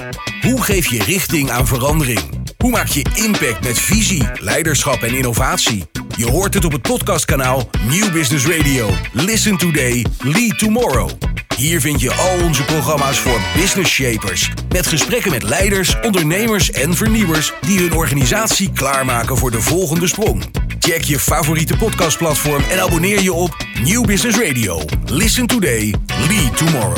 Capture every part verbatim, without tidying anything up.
Hoe geef je richting aan verandering? Hoe maak je impact met visie, leiderschap en innovatie? Je hoort het op het podcastkanaal Nieuw Business Radio. Listen today, lead tomorrow. Hier vind je al onze programma's voor business shapers. Met gesprekken met leiders, ondernemers en vernieuwers die hun organisatie klaarmaken voor de volgende sprong. Check je favoriete podcastplatform en abonneer je op Nieuw Business Radio. Listen today, lead tomorrow.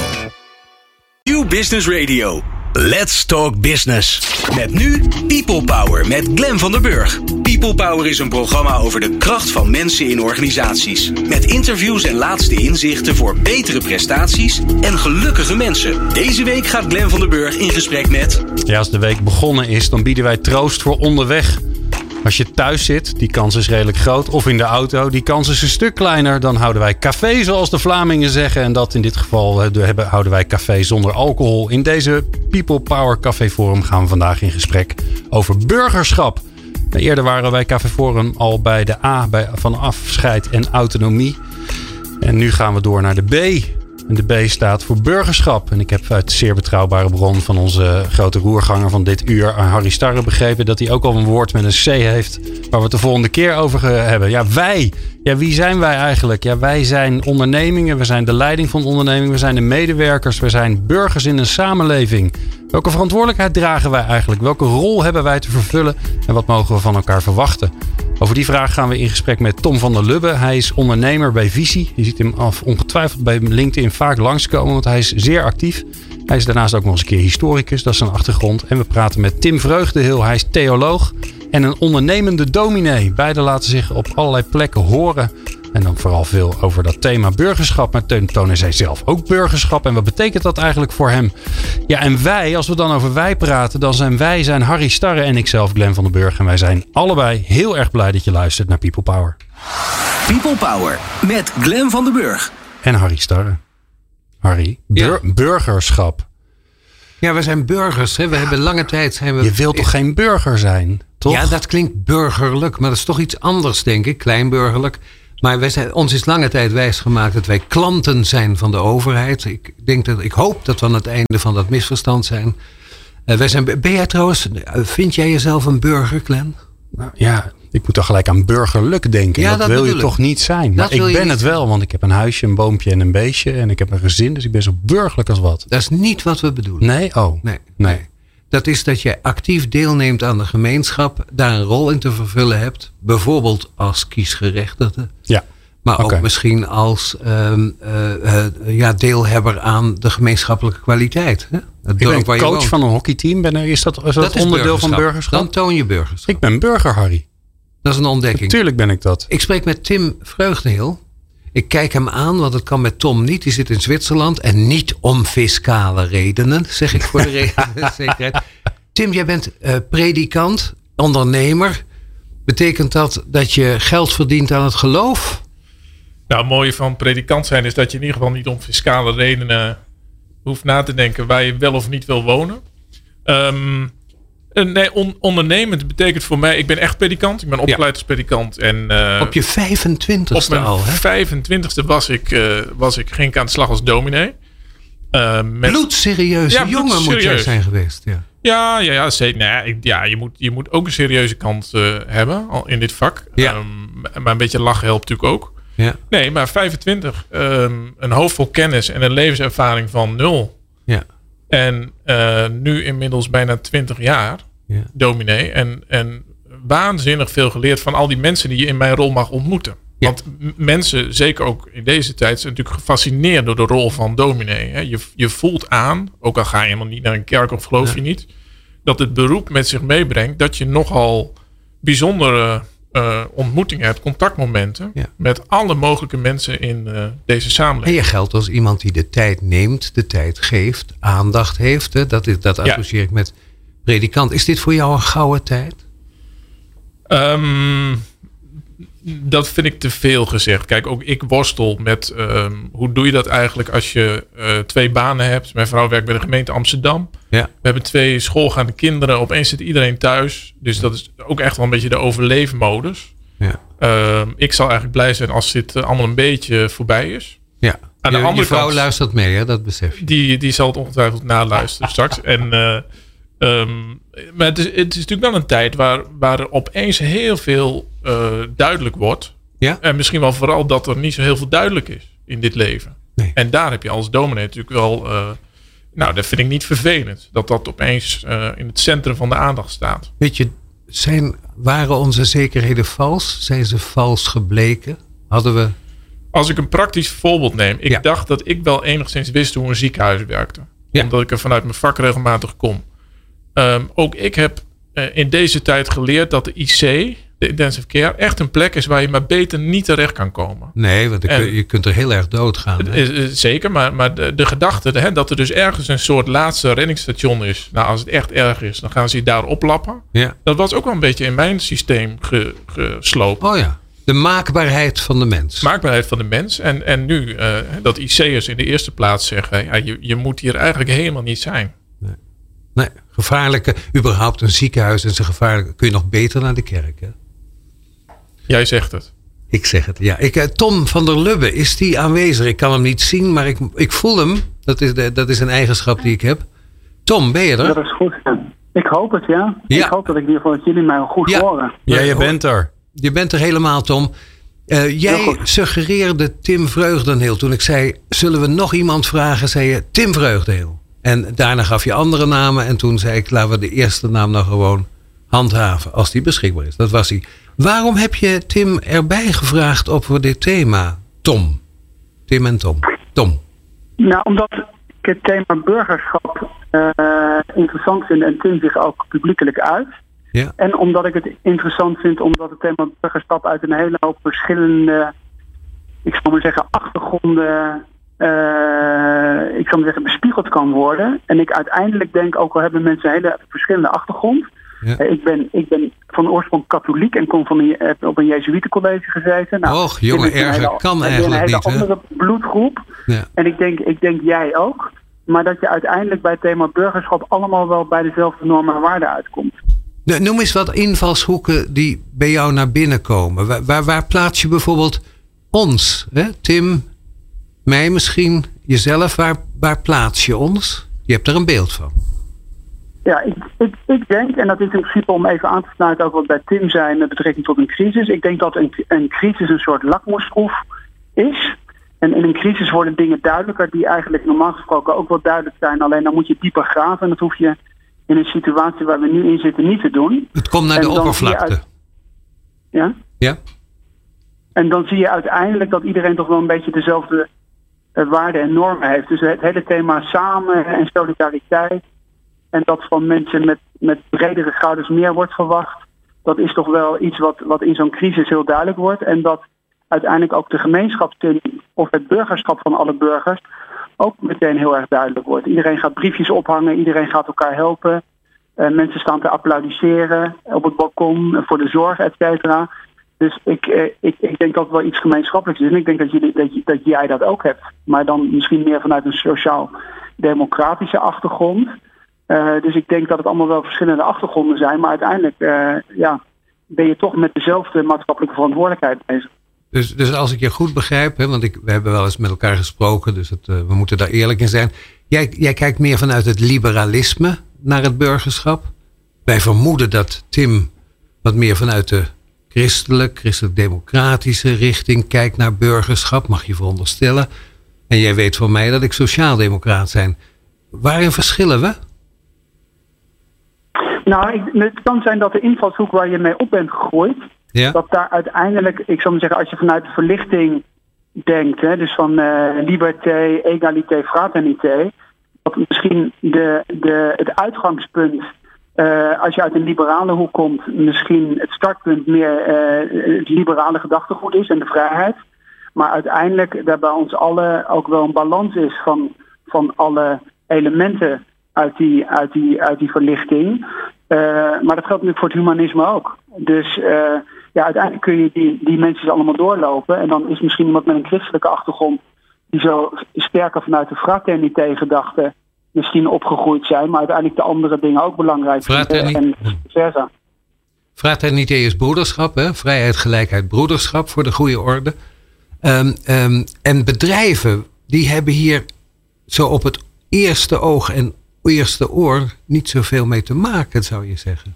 Nieuw Business Radio. Let's talk business. Met nu People Power met Glenn van der Burg. People Power is een programma over de kracht van mensen in organisaties. Met interviews en laatste inzichten voor betere prestaties en gelukkige mensen. Deze week gaat Glenn van der Burg in gesprek met... Ja, als de week begonnen is, dan bieden wij troost voor onderweg. Als je thuis zit, die kans is redelijk groot. Of in de auto, die kans is een stuk kleiner. Dan houden wij café, zoals de Vlamingen zeggen. En dat in dit geval hebben, houden wij café zonder alcohol. In deze People Power Café Forum gaan we vandaag in gesprek over burgerschap. Eerder waren wij Café Forum al bij de A, bij, van afscheid en autonomie. En nu gaan we door naar de B. En de B staat voor burgerschap. En ik heb uit zeer betrouwbare bron van onze grote roerganger van dit uur, Harry Starre, begrepen dat hij ook al een woord met een C heeft waar we het de volgende keer over hebben. Ja, wij. Ja, wie zijn wij eigenlijk? Ja, wij zijn ondernemingen. We zijn de leiding van de onderneming. We zijn de medewerkers. We zijn burgers in een samenleving. Welke verantwoordelijkheid dragen wij eigenlijk? Welke rol hebben wij te vervullen? En wat mogen we van elkaar verwachten? Over die vraag gaan we in gesprek met Tom van der Lubbe. Hij is ondernemer bij Visie. Je ziet hem af, ongetwijfeld bij LinkedIn vaak langskomen, want hij is zeer actief. Hij is daarnaast ook nog eens een keer historicus, dat is zijn achtergrond. En we praten met Tim Vreugdehil. Hij is theoloog en een ondernemende dominee. Beide laten zich op allerlei plekken horen. En dan vooral veel over dat thema burgerschap. Maar tonen zij zelf ook burgerschap. En wat betekent dat eigenlijk voor hem? Ja, en wij, als we dan over wij praten, dan zijn wij zijn Harry Starre en ikzelf, Glenn van der Burg. En wij zijn allebei heel erg blij dat je luistert naar People Power. People Power met Glenn van der Burg. En Harry Starre. Harry, bur- ja. burgerschap. Ja, we zijn burgers. Hè? We hebben lange tijd... Zijn we... Je wilt toch geen burger zijn, toch? Ja, dat klinkt burgerlijk. Maar dat is toch iets anders, denk ik. Kleinburgerlijk. Maar wij zijn, ons is lange tijd wijsgemaakt dat wij klanten zijn van de overheid. Ik, denk dat, ik hoop dat we aan het einde van dat misverstand zijn. Uh, wij zijn ben jij trouwens... Vind jij jezelf een burger, Glenn? Nou, ja, ik moet toch gelijk aan burgerlijk denken. Ja, dat, dat wil je ik. toch niet zijn. Maar ik ben het wel, zijn. Want ik heb een huisje, een boompje en een beestje. En ik heb een gezin, dus ik ben zo burgerlijk als wat. Dat is niet wat we bedoelen. Nee? Oh. Nee. nee. Dat is dat je actief deelneemt aan de gemeenschap. Daar een rol in te vervullen hebt. Bijvoorbeeld als kiesgerechtigde. Ja. Maar okay. ook misschien als um, uh, uh, ja, deelhebber aan de gemeenschappelijke kwaliteit. Hè? Het ik ben coach van een hockeyteam. Ben er, is dat, is dat, dat is onderdeel van burgerschap? Dan toon je burgerschap. Ik ben burger, Harry. Dat is een ontdekking. Natuurlijk ben ik dat. Ik spreek met Tim Vreugdehil. Ik kijk hem aan, want het kan met Tom niet. Die zit in Zwitserland. En niet om fiscale redenen, zeg ik voor de zekerheid. Tim, jij bent uh, predikant, ondernemer. Betekent dat dat je geld verdient aan het geloof? Nou, het mooie van predikant zijn is dat je in ieder geval niet om fiscale redenen hoeft na te denken waar je wel of niet wil wonen. Um, nee, on, ondernemend betekent voor mij, ik ben echt predikant. Ik ben opgeleid ja. als predikant. En, uh, op je vijfentwintigste al, hè? Op mijn vijfentwintigste was ik, uh, was ik, ging ik aan de slag als dominee. Uh, met... Bloedserieuze ja, jongen serieus. Moet jij zijn geweest. Ja, ja, ja, ja, zeker. Nou ja, ik, ja je, moet, je moet ook een serieuze kant uh, hebben al in dit vak. Ja. Um, maar een beetje lachen helpt natuurlijk ook. Ja. Nee, maar vijfentwintig. Um, een hoofd vol kennis en een levenservaring van nul. Ja. En uh, nu inmiddels bijna twintig jaar ja. dominee. En, en waanzinnig veel geleerd van al die mensen die je in mijn rol mag ontmoeten. Ja. Want m- mensen, zeker ook in deze tijd, zijn natuurlijk gefascineerd door de rol van dominee. Hè. Je, je voelt aan, ook al ga je helemaal niet naar een kerk of geloof ja. je niet, dat het beroep met zich meebrengt dat je nogal bijzondere uh, ontmoetingen hebt, contactmomenten ja. met alle mogelijke mensen in uh, deze samenleving. En je geldt als iemand die de tijd neemt, de tijd geeft, aandacht heeft. Hè. Dat, is, dat associeer ja. ik met predikant. Is dit voor jou een gouden tijd? Um, dat vind ik te veel gezegd. Kijk, ook ik worstel met um, hoe doe je dat eigenlijk als je uh, twee banen hebt. Mijn vrouw werkt bij de gemeente Amsterdam. Ja. We hebben twee schoolgaande kinderen. Opeens zit iedereen thuis. Dus dat is ook echt wel een beetje de overleefmodus. Ja. Um, ik zal eigenlijk blij zijn als dit allemaal een beetje voorbij is. Ja, Aan je, de andere je vrouw kant, luistert mee, hè? Dat besef je. Die, die zal het ongetwijfeld naluisteren straks. En, uh, um, maar het is, het is natuurlijk wel een tijd waar, waar er opeens heel veel uh, duidelijk wordt. Ja? En misschien wel vooral dat er niet zo heel veel duidelijk is in dit leven. Nee. En daar heb je als dominee natuurlijk wel... Uh, nou, dat vind ik niet vervelend. Dat dat opeens uh, in het centrum van de aandacht staat. Weet je, zijn, waren onze zekerheden vals? Zijn ze vals gebleken? Hadden we... Als ik een praktisch voorbeeld neem. Ik ja. dacht dat ik wel enigszins wist hoe een ziekenhuis werkte. Ja. Omdat ik er vanuit mijn vak regelmatig kom. Um, ook ik heb uh, in deze tijd geleerd dat de I C, de intensive care, echt een plek is waar je maar beter niet terecht kan komen. Nee, want En, je kunt er heel erg doodgaan. Hè? Uh, zeker, maar, maar de, de gedachte hè, dat er dus ergens een soort laatste reddingsstation is. Nou, als het echt erg is, dan gaan ze je daar oplappen. Ja. Dat was ook wel een beetje in mijn systeem ge, gesloopt. Oh ja. De maakbaarheid van de mens. Maakbaarheid van de mens. En, en nu uh, dat I C'ers in de eerste plaats zeggen... Ja, je, je moet hier eigenlijk helemaal niet zijn. Nee. nee, gevaarlijke... Überhaupt een ziekenhuis is een gevaarlijke... Kun je nog beter naar de kerk, hè? Jij zegt het. Ik zeg het, ja. Ik, Tom van der Lubbe, is die aanwezig? Ik kan hem niet zien, maar ik, ik voel hem. Dat is, de, dat is een eigenschap die ik heb. Tom, ben je er? Dat is goed. Ik hoop het, ja. ja. Ik hoop dat ik in ieder geval dat jullie mij goed ja. horen. Ja, je bent er. Je bent er helemaal, Tom. Uh, jij suggereerde Tim Vreugdenheel. Toen ik zei, zullen we nog iemand vragen? Zei je Tim Vreugdenheel. En daarna gaf je andere namen. En toen zei ik, laten we de eerste naam nou gewoon handhaven. Als die beschikbaar is. Dat was hij. Waarom heb je Tim erbij gevraagd over dit thema? Tom. Tim en Tom. Tom. Nou, omdat ik het thema burgerschap uh, interessant vind. En Tim zich ook publiekelijk uit. Ja. En omdat ik het interessant vind, omdat het thema burgerschap uit een hele hoop verschillende, ik zal maar zeggen, achtergronden, uh, ik zal maar zeggen, bespiegeld kan worden. En ik uiteindelijk denk, ook al hebben mensen een hele verschillende achtergrond. Ja. Uh, ik, ben, ik ben van oorsprong katholiek en kom van een, heb op een Jezuïetencollege gezeten. Nou, Och, jongen, erger kan eigenlijk niet. Een hele niet, andere hè? bloedgroep. Ja. En ik denk, ik denk jij ook. Maar dat je uiteindelijk bij het thema burgerschap allemaal wel bij dezelfde normen en waarden uitkomt. Noem eens wat invalshoeken die bij jou naar binnen komen. Waar, waar, waar plaats je bijvoorbeeld ons? Hè? Tim, mij misschien, jezelf. Waar, waar plaats je ons? Je hebt er een beeld van. Ja, ik, ik, ik denk, en dat is in principe om even aan te sluiten ook wat bij Tim zei met betrekking tot een crisis. Ik denk dat een, een crisis een soort lakmoesproef is. En in een crisis worden dingen duidelijker die eigenlijk normaal gesproken ook wel duidelijk zijn. Alleen dan moet je dieper graven en dat hoef je in een situatie waar we nu in zitten niet te doen. Het komt naar en de oppervlakte. Uit... Ja? Ja. En dan zie je uiteindelijk dat iedereen toch wel een beetje dezelfde uh, waarden en normen heeft. Dus het hele thema samen en solidariteit. En dat van mensen met, met bredere schouders meer wordt verwacht. Dat is toch wel iets wat, wat in zo'n crisis heel duidelijk wordt. En dat uiteindelijk ook de gemeenschap of het burgerschap van alle burgers ook meteen heel erg duidelijk wordt. Iedereen gaat briefjes ophangen, iedereen gaat elkaar helpen. Uh, mensen staan te applaudisseren op het balkon voor de zorg, et cetera. Dus ik, uh, ik, ik denk dat het wel iets gemeenschappelijks is. En ik denk dat, jullie, dat, dat jij dat ook hebt. Maar dan misschien meer vanuit een sociaal-democratische achtergrond. Uh, dus ik denk dat het allemaal wel verschillende achtergronden zijn. Maar uiteindelijk uh, ja, ben je toch met dezelfde maatschappelijke verantwoordelijkheid bezig. Dus, dus als ik je goed begrijp, hè, want ik, we hebben wel eens met elkaar gesproken, dus het, uh, we moeten daar eerlijk in zijn. Jij, jij kijkt meer vanuit het liberalisme naar het burgerschap. Wij vermoeden dat Tim wat meer vanuit de christelijk, christelijk-democratische richting kijkt naar burgerschap, mag je veronderstellen. En jij weet van mij dat ik sociaal-democraat ben. Waarin verschillen we? Nou, ik, het kan zijn dat de invalshoek waar je mee op bent gegroeid, ja. dat daar uiteindelijk, ik zou maar zeggen, als je vanuit de verlichting denkt, hè, dus van uh, liberté, égalité, fraternité, dat misschien de, de, het uitgangspunt, uh, als je uit een liberale hoek komt, misschien het startpunt meer uh, het liberale gedachtegoed is en de vrijheid. Maar uiteindelijk daar bij ons allen ook wel een balans is van, van alle elementen uit die, uit die, uit die verlichting. Uh, maar dat geldt natuurlijk voor het humanisme ook. Dus uh, ja, uiteindelijk kun je die, die mensen allemaal doorlopen. En dan is misschien iemand met een christelijke achtergrond die zo sterker vanuit de fraternité-gedachte misschien opgegroeid zijn, maar uiteindelijk de andere dingen ook belangrijk vinden en versa. Fraternité is broederschap, hè? Vrijheid, gelijkheid, broederschap voor de goede orde. Um, um, en bedrijven, die hebben hier zo op het eerste oog en eerste oor niet zoveel mee te maken, zou je zeggen.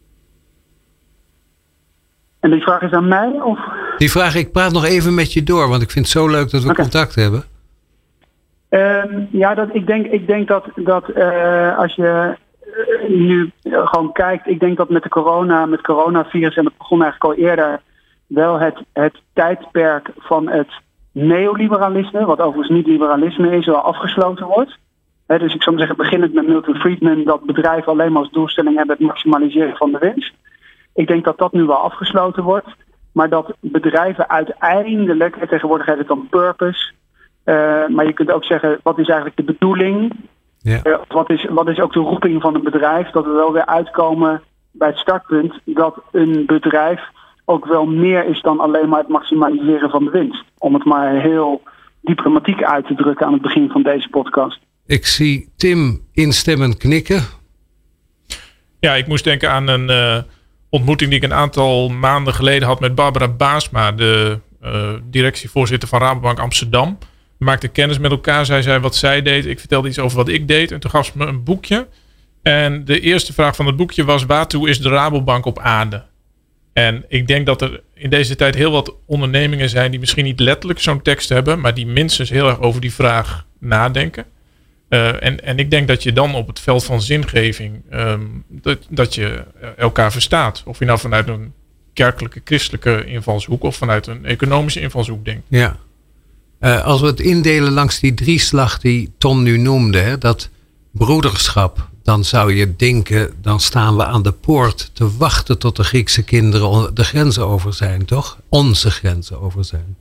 En die vraag is aan mij? Of? Die vraag, ik praat nog even met je door, want ik vind het zo leuk dat we okay. contact hebben. Um, ja, dat, ik, denk, ik denk dat, dat uh, als je uh, nu uh, gewoon kijkt, ik denk dat met de corona, met coronavirus, en dat begon eigenlijk al eerder, wel het, het tijdperk van het neoliberalisme, wat overigens niet liberalisme is, wel afgesloten wordt. He, dus ik zou maar zeggen, beginnend met Milton Friedman, dat bedrijven alleen maar als doelstelling hebben het maximaliseren van de winst. Ik denk dat dat nu wel afgesloten wordt. Maar dat bedrijven uiteindelijk, en tegenwoordig heet het dan purpose. Uh, maar je kunt ook zeggen, wat is eigenlijk de bedoeling? Ja. Uh, wat, is, wat is ook de roeping van een bedrijf? Dat we wel weer uitkomen bij het startpunt dat een bedrijf ook wel meer is dan alleen maar het maximaliseren van de winst. Om het maar heel diplomatiek uit te drukken aan het begin van deze podcast. Ik zie Tim instemmend knikken. Ja, ik moest denken aan een uh, ontmoeting die ik een aantal maanden geleden had met Barbara Baasma, de uh, directievoorzitter van Rabobank Amsterdam. We maakten kennis met elkaar. Zij zei wat zij deed. Ik vertelde iets over wat ik deed. En toen gaf ze me een boekje. En de eerste vraag van het boekje was: waartoe is de Rabobank op aarde? En ik denk dat er in deze tijd heel wat ondernemingen zijn die misschien niet letterlijk zo'n tekst hebben, maar die minstens heel erg over die vraag nadenken. Uh, en, en ik denk dat je dan op het veld van zingeving, um, dat, dat je elkaar verstaat. Of je nou vanuit een kerkelijke, christelijke invalshoek of vanuit een economische invalshoek denkt. Ja. Uh, als we het indelen langs die drieslag die Tom nu noemde, hè, dat broederschap, dan zou je denken, dan staan we aan de poort te wachten tot de Griekse kinderen de grenzen over zijn, toch? Onze grenzen over zijn.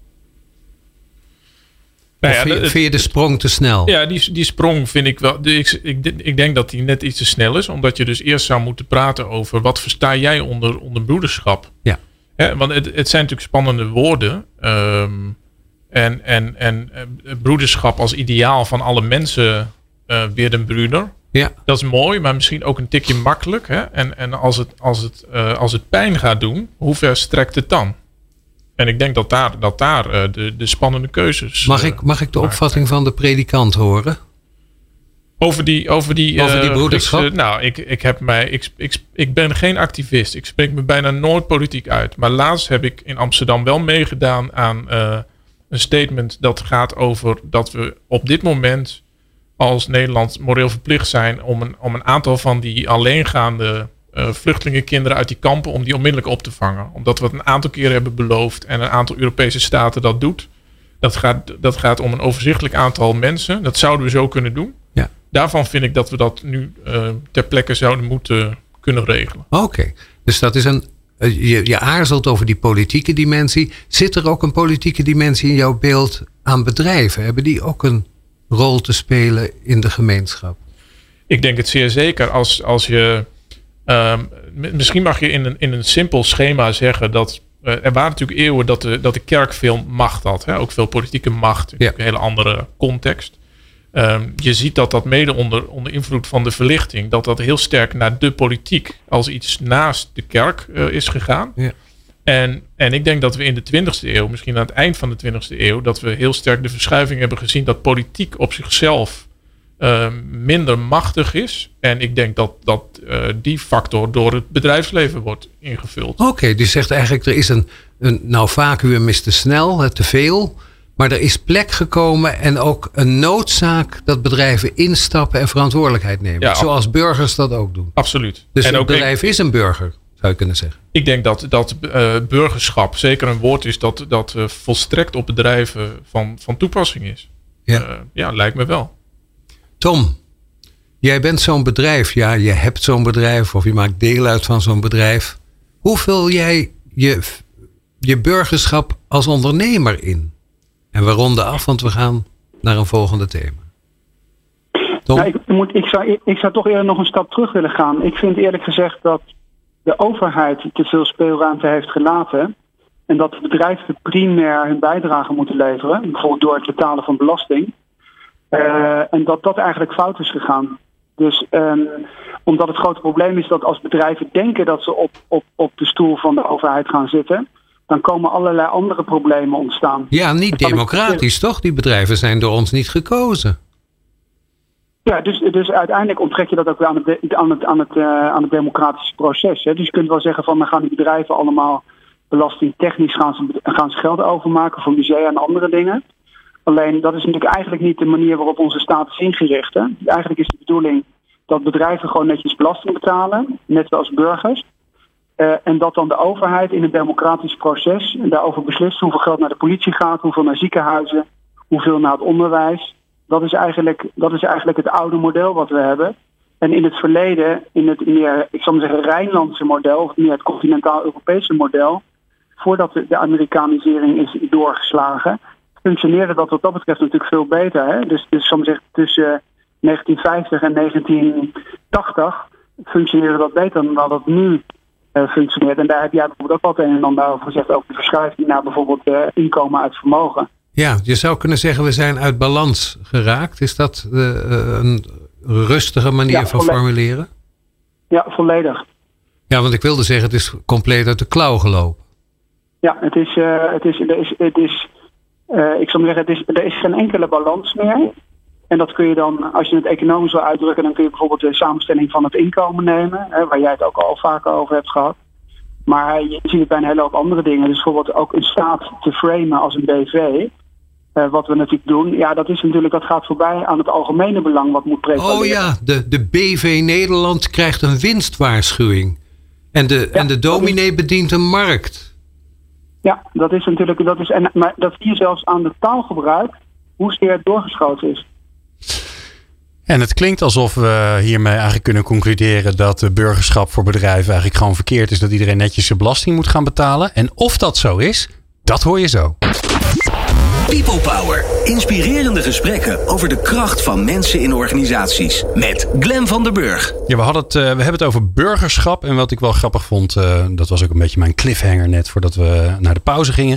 Nou ja, vind, vind je de sprong te snel? Ja, die, die sprong vind ik wel. Ik, ik, ik denk dat die net iets te snel is. Omdat je dus eerst zou moeten praten over wat versta jij onder, onder broederschap. Ja. Hè, want het, het zijn natuurlijk spannende woorden. Um, en, en, en broederschap als ideaal van alle mensen uh, weer een broeder. Ja. Dat is mooi, maar misschien ook een tikje makkelijk. Hè? En, en als, het, als, het, uh, als het pijn gaat doen, hoe ver strekt het dan? En ik denk dat daar, dat daar uh, de, de spannende keuzes... Mag ik, mag ik de opvatting van de predikant horen? Over die, over die, over die uh, broederschap? Ik, nou, ik, ik, heb mij, ik, ik, ik ben geen activist. Ik spreek me bijna nooit politiek uit. Maar laatst heb ik in Amsterdam wel meegedaan aan uh, een statement dat gaat over dat we op dit moment als Nederland moreel verplicht zijn om een, om een aantal van die alleengaande uh, vluchtelingenkinderen uit die kampen, om die onmiddellijk op te vangen. Omdat we het een aantal keren hebben beloofd en een aantal Europese staten dat doet. Dat gaat, dat gaat om een overzichtelijk aantal mensen. Dat zouden we zo kunnen doen. Ja. Daarvan vind ik dat we dat nu uh, ter plekke zouden moeten kunnen regelen. Oké, okay. Dus dat is een... Je, je aarzelt over die politieke dimensie. Zit er ook een politieke dimensie in jouw beeld aan bedrijven? Hebben die ook een rol te spelen in de gemeenschap? Ik denk het zeer zeker. Als, als je, um, misschien mag je in een, in een simpel schema zeggen dat uh, er waren natuurlijk eeuwen dat de, dat de kerk veel macht had. Hè? Ook veel politieke macht. In ja. een hele andere context. Um, je ziet dat dat mede onder, onder invloed van de verlichting, dat dat heel sterk naar de politiek als iets naast de kerk uh, is gegaan. Ja. En, en ik denk dat we in de twintigste eeuw, misschien aan het eind van de twintigste eeuw, dat we heel sterk de verschuiving hebben gezien dat politiek op zichzelf uh, minder machtig is. En ik denk dat, dat uh, die factor door het bedrijfsleven wordt ingevuld. Oké, okay, dus zegt eigenlijk er is een, een nou vacuüm is te snel, te veel. Maar er is plek gekomen en ook een noodzaak dat bedrijven instappen en verantwoordelijkheid nemen. Ja, zoals burgers dat ook doen. Absoluut. Dus en een ook bedrijf is een burger, zou je kunnen zeggen. Ik denk dat, dat uh, burgerschap zeker een woord is dat, dat uh, volstrekt op bedrijven van, van toepassing is. Ja. Uh, ja, lijkt me wel. Tom, jij bent zo'n bedrijf. Ja, je hebt zo'n bedrijf of je maakt deel uit van zo'n bedrijf. Hoe vul jij je, je burgerschap als ondernemer in? En we ronden af, want we gaan naar een volgende thema. Nou, ik, moet, ik, zou, ik zou toch eerder nog een stap terug willen gaan. Ik vind eerlijk gezegd dat de overheid te veel speelruimte heeft gelaten. En dat de bedrijven primair hun bijdrage moeten leveren. Bijvoorbeeld door het betalen van belasting. Uh, en dat dat eigenlijk fout is gegaan. Dus um, omdat het grote probleem is dat als bedrijven denken dat ze op, op, op de stoel van de overheid gaan zitten, dan komen allerlei andere problemen ontstaan. Ja, niet democratisch toch? Die bedrijven zijn door ons niet gekozen. Ja, dus, dus uiteindelijk onttrek je dat ook weer aan het, aan het, aan het, uh, aan het democratische proces. Hè. Dus je kunt wel zeggen van dan gaan die bedrijven allemaal belastingtechnisch gaan ze, gaan ze geld overmaken voor musea en andere dingen. Alleen dat is natuurlijk eigenlijk niet de manier waarop onze staat is ingericht. Hè. Eigenlijk is de bedoeling dat bedrijven gewoon netjes belasting betalen, net zoals burgers. Uh, en dat dan de overheid in het democratisch proces daarover beslist hoeveel geld naar de politie gaat, hoeveel naar ziekenhuizen, hoeveel naar het onderwijs. Dat is eigenlijk, dat is eigenlijk het oude model wat we hebben. En in het verleden, in het meer, ik zal maar zeggen, Rijnlandse model, of meer het continentaal-Europese model, voordat de Amerikanisering is doorgeslagen, functioneerde dat wat dat betreft natuurlijk veel beter. Hè? Dus, dus zal maar zeggen, tussen negentien vijftig en negentien tachtig functioneerde dat beter dan dat het nu uh, functioneert. En daar heb jij bijvoorbeeld ook wat een en ander over gezegd, over de verschuiving naar bijvoorbeeld uh, inkomen uit vermogen. Ja, je zou kunnen zeggen we zijn uit balans geraakt. Is dat uh, een rustige manier ja, van volledig. formuleren? Ja, volledig. Ja, want ik wilde zeggen het is compleet uit de klauw gelopen. Ja, het is, uh, het is, er is, het is uh, ik zou maar zeggen, het is, er is geen enkele balans meer. En dat kun je dan, als je het economisch wil uitdrukken, dan kun je bijvoorbeeld de samenstelling van het inkomen nemen, hè, waar jij het ook al vaker over hebt gehad. Maar je ziet het bij een hele hoop andere dingen. Dus bijvoorbeeld ook een staat te framen als een B V. Uh, wat we natuurlijk doen, ja, dat is natuurlijk, dat gaat voorbij aan het algemene belang wat moet prevaleren. Oh ja, de, de B V Nederland krijgt een winstwaarschuwing. En de, ja, en de dominee is, bedient een markt. Ja, dat is natuurlijk, dat is, en, maar dat zie je zelfs aan de taalgebruik, hoe zeer het doorgeschoten is. En het klinkt alsof we hiermee eigenlijk kunnen concluderen dat de burgerschap voor bedrijven eigenlijk gewoon verkeerd is. Dat iedereen netjes zijn belasting moet gaan betalen. En of dat zo is, dat hoor je zo. People Power. Inspirerende gesprekken over de kracht van mensen in organisaties. Met Glenn van der Burg. Ja, we, hadden het, uh, we hebben het over burgerschap. En wat ik wel grappig vond, uh, dat was ook een beetje mijn cliffhanger net voordat we naar de pauze gingen.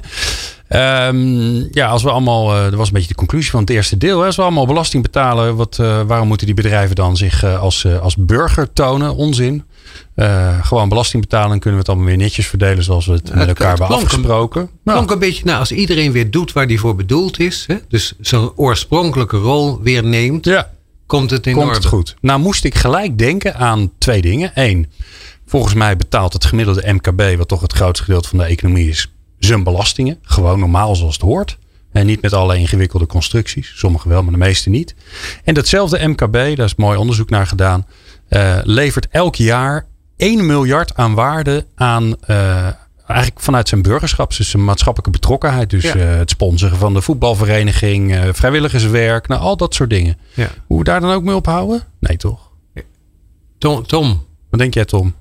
Um, ja, als we allemaal, uh, dat was een beetje de conclusie van het eerste deel. Hè, als we allemaal belasting betalen, wat, uh, waarom moeten die bedrijven dan zich uh, als, uh, als burger tonen? Onzin. Uh, gewoon belasting betalen en kunnen we het allemaal weer netjes verdelen zoals we het ja, met elkaar het hebben afgesproken. Het klonk nou. een beetje, nou, als iedereen weer doet waar die voor bedoeld is, hè, dus zijn oorspronkelijke rol weer neemt, ja. komt het in komt orde. Het goed. Nou moest ik gelijk denken aan twee dingen. Eén, volgens mij betaalt het gemiddelde M K B, wat toch het grootste gedeelte van de economie is, zijn belastingen. Gewoon normaal zoals het hoort. En niet met alle ingewikkelde constructies. Sommige wel, maar de meeste niet. En datzelfde M K B, daar is mooi onderzoek naar gedaan, uh, levert elk jaar één miljard aan waarde aan, uh, eigenlijk vanuit zijn burgerschap, dus zijn maatschappelijke betrokkenheid. Dus ja. uh, het sponsoren van de voetbalvereniging, uh, vrijwilligerswerk, nou al dat soort dingen. Ja. Hoe we daar dan ook mee ophouden? Nee, toch? Tom, Tom. Wat denk jij, Tom?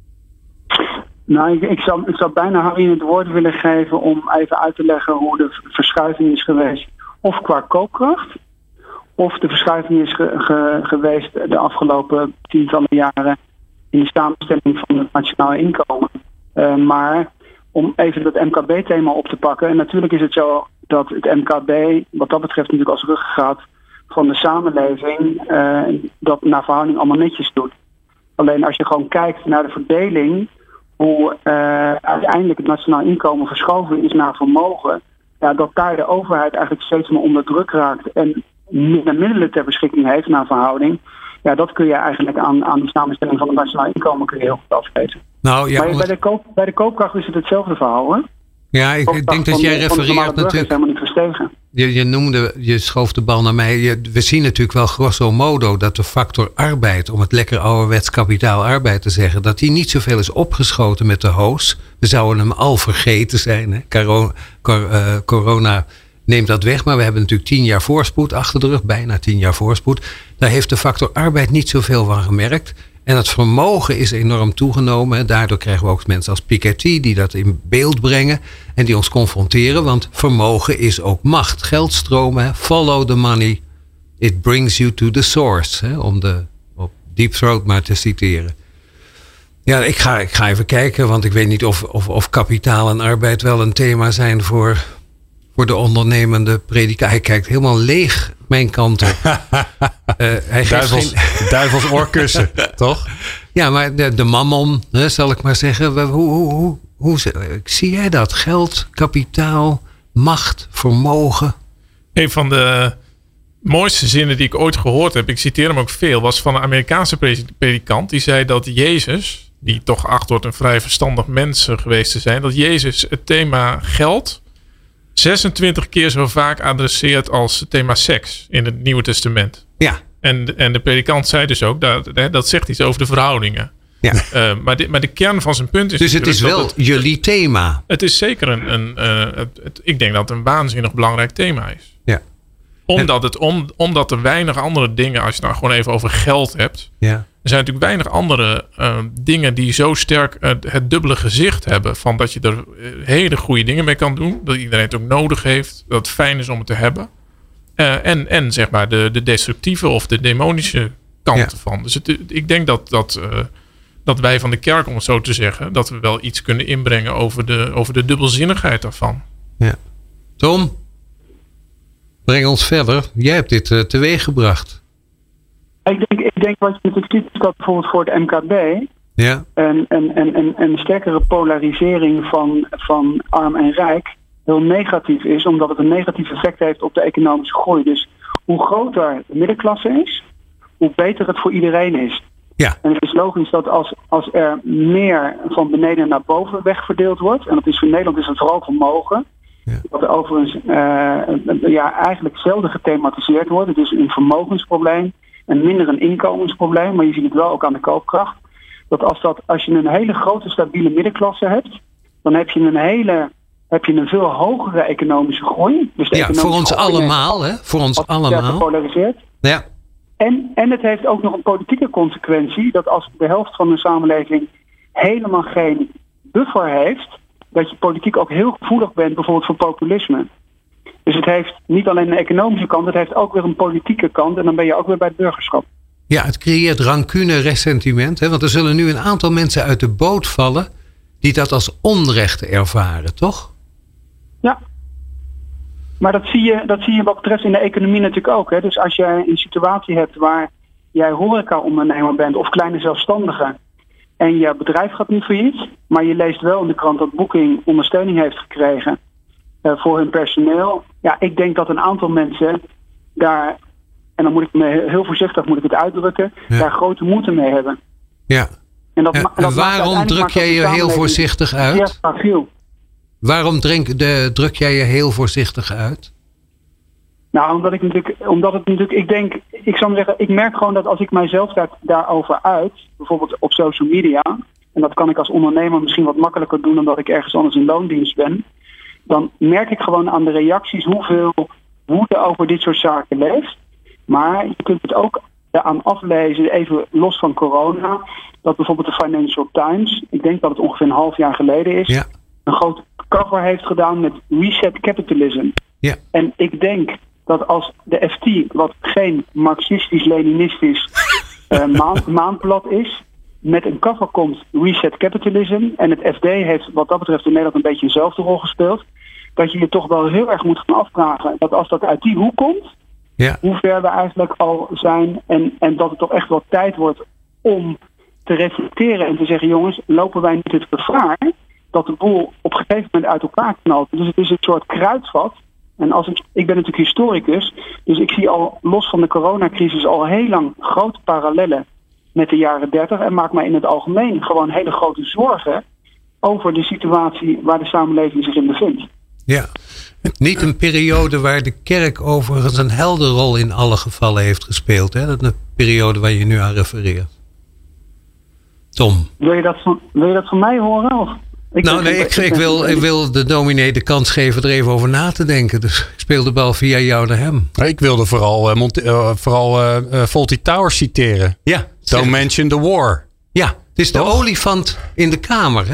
Nou, ik, ik, zou, ik zou bijna Harry het woord willen geven om even uit te leggen hoe de verschuiving is geweest. Of qua koopkracht, of de verschuiving is ge, ge, geweest de afgelopen tientallen jaren in de samenstelling van het nationaal inkomen. Uh, maar om even dat M K B-thema op te pakken. En natuurlijk is het zo dat het M K B wat dat betreft natuurlijk als ruggengraat van de samenleving uh, dat naar verhouding allemaal netjes doet. Alleen als je gewoon kijkt naar de verdeling, hoe uh, uiteindelijk het nationaal inkomen verschoven is naar vermogen, ja, dat daar de overheid eigenlijk steeds meer onder druk raakt en minder middelen ter beschikking heeft naar verhouding. Ja, dat kun je eigenlijk aan, aan die samenstelling van het nationaal inkomen kun je heel goed aflezen. Nou, ja, maar bij de, koop, bij de koopkracht is het hetzelfde verhaal, hoor. Ja, ik, ik denk dat jij refereert natuurlijk. Is helemaal niet gestegen. Je, je noemde, je schoof de bal naar mij. Je, we zien natuurlijk wel grosso modo dat de factor arbeid, om het lekker ouderwets kapitaal arbeid te zeggen, dat die niet zoveel is opgeschoten met de hoos. We zouden hem al vergeten zijn. Hè? Corona, cor, uh, corona neemt dat weg, maar we hebben natuurlijk tien jaar voorspoed achter de rug, bijna tien jaar voorspoed. Daar heeft de factor arbeid niet zoveel van gemerkt. En het vermogen is enorm toegenomen. Daardoor krijgen we ook mensen als Piketty die dat in beeld brengen en die ons confronteren. Want vermogen is ook macht. Geldstromen, follow the money. It brings you to the source. Hè, om de op Deep Throat maar te citeren. Ja, ik ga, ik ga even kijken, want ik weet niet of, of, of kapitaal en arbeid wel een thema zijn voor, voor de ondernemende predikant. Hij kijkt helemaal leeg mijn kant op. uh, hij duivels, geen... duivels oorkussen, toch? Ja, maar de, de mammon, hè, zal ik maar zeggen. Hoe, hoe, hoe, hoe zie jij dat? Geld, kapitaal, macht, vermogen? Een van de mooiste zinnen die ik ooit gehoord heb, ik citeer hem ook veel, was van een Amerikaanse predikant. Die zei dat Jezus, die toch geacht wordt een vrij verstandig mens geweest te zijn, dat Jezus het thema geld zesentwintig keer zo vaak adresseert als het thema seks in het Nieuwe Testament. Ja. En, en de predikant zei dus ook, dat, dat zegt iets over de verhoudingen. Ja. Uh, maar, de, maar de kern van zijn punt is... Dus het is wel het, jullie thema. Het is zeker een... een uh, het, het, ik denk dat het een waanzinnig belangrijk thema is. Ja. Omdat, het, om, omdat er weinig andere dingen... Als je het nou gewoon even over geld hebt... Ja. Er zijn natuurlijk weinig andere uh, dingen die zo sterk uh, het dubbele gezicht hebben. Van dat je er uh, hele goede dingen mee kan doen. Dat iedereen het ook nodig heeft. Dat het fijn is om het te hebben. Uh, en, en zeg maar de, de destructieve of de demonische kant ja. ervan. Dus het, ik denk dat... dat uh, dat wij van de kerk, om het zo te zeggen, dat we wel iets kunnen inbrengen over de, over de dubbelzinnigheid daarvan. Ja. Tom, breng ons verder. Jij hebt dit uh, teweeg gebracht. Ik denk, ik denk wat je natuurlijk ziet, is dat bijvoorbeeld voor het M K B ja. een, een, een, een, een sterkere polarisering van, van arm en rijk heel negatief is, omdat het een negatief effect heeft op de economische groei. Dus hoe groter de middenklasse is, hoe beter het voor iedereen is. Ja. En het is logisch dat als, als er meer van beneden naar boven wegverdeeld wordt, en dat is voor Nederland is het vooral vermogen, ja. dat er overigens uh, ja, eigenlijk zelden gethematiseerd wordt. Het is een vermogensprobleem en minder een inkomensprobleem, maar je ziet het wel ook aan de koopkracht. Dat als, dat als je een hele grote stabiele middenklasse hebt, dan heb je een hele heb je een veel hogere economische groei. Dus de ja, economische voor ons groei allemaal, hè? Voor ons allemaal. Gepolariseerd. Ja. En, en het heeft ook nog een politieke consequentie, dat als de helft van de samenleving helemaal geen buffer heeft, dat je politiek ook heel gevoelig bent bijvoorbeeld voor populisme. Dus het heeft niet alleen een economische kant, het heeft ook weer een politieke kant en dan ben je ook weer bij het burgerschap. Ja, het creëert rancune, ressentiment, hè? Want er zullen nu een aantal mensen uit de boot vallen die dat als onrecht ervaren, toch? Ja. Maar dat zie je, dat zie je wat betreft in de economie natuurlijk ook. Hè? Dus als jij een situatie hebt waar jij horeca-ondernemer bent of kleine zelfstandige en je bedrijf gaat niet failliet, maar je leest wel in de krant dat Booking ondersteuning heeft gekregen uh, voor hun personeel. Ja, ik denk dat een aantal mensen daar, en dan moet ik me heel voorzichtig moet ik het uitdrukken, ja. daar grote moeite mee hebben. Ja. En, dat, en, en, dat en waarom druk jij je heel voorzichtig uit? Ja, Waarom drink, de, druk jij je heel voorzichtig uit? Nou, omdat ik natuurlijk, omdat het natuurlijk, ik denk, ik zou zeggen, ik merk gewoon dat als ik mijzelf daar, daarover uit, bijvoorbeeld op social media, en dat kan ik als ondernemer misschien wat makkelijker doen omdat ik ergens anders in loondienst ben, dan merk ik gewoon aan de reacties hoeveel woede over dit soort zaken leeft. Maar je kunt het ook aan aflezen, even los van corona, dat bijvoorbeeld de Financial Times, ik denk dat het ongeveer een half jaar geleden is, ja. een groot cover heeft gedaan met Reset Capitalism. Ja. En ik denk dat als de F T, wat geen marxistisch-leninistisch uh, maan, maandblad is, met een cover komt Reset Capitalism, en het F D heeft wat dat betreft in Nederland een beetje dezelfde rol gespeeld, dat je je toch wel heel erg moet gaan afvragen dat als dat uit die hoek komt, ja. hoe ver we eigenlijk al zijn en, en dat het toch echt wel tijd wordt om te reflecteren en te zeggen, jongens, lopen wij niet het gevaar dat de boel op een gegeven moment uit elkaar knalt. Dus het is een soort kruidvat. En als ik, ik ben natuurlijk historicus, dus ik zie al los van de coronacrisis al heel lang grote parallellen met de jaren dertig en maak mij in het algemeen gewoon hele grote zorgen over de situatie waar de samenleving zich in bevindt. Ja, niet een periode waar de kerk overigens een helderrol in alle gevallen heeft gespeeld. Hè? Dat is een periode waar je nu aan refereert. Tom. Wil je dat van, wil je dat van mij horen? Of? Ik nou nee, ik, ik, wil, ik wil de dominee de kans geven er even over na te denken. Dus ik speel de bal via jou naar hem. Ik wilde vooral, uh, Monte, uh, vooral uh, uh, Fawlty Towers citeren. Ja. Don't mention the war. Ja, het is de Toch? olifant in de kamer, hè?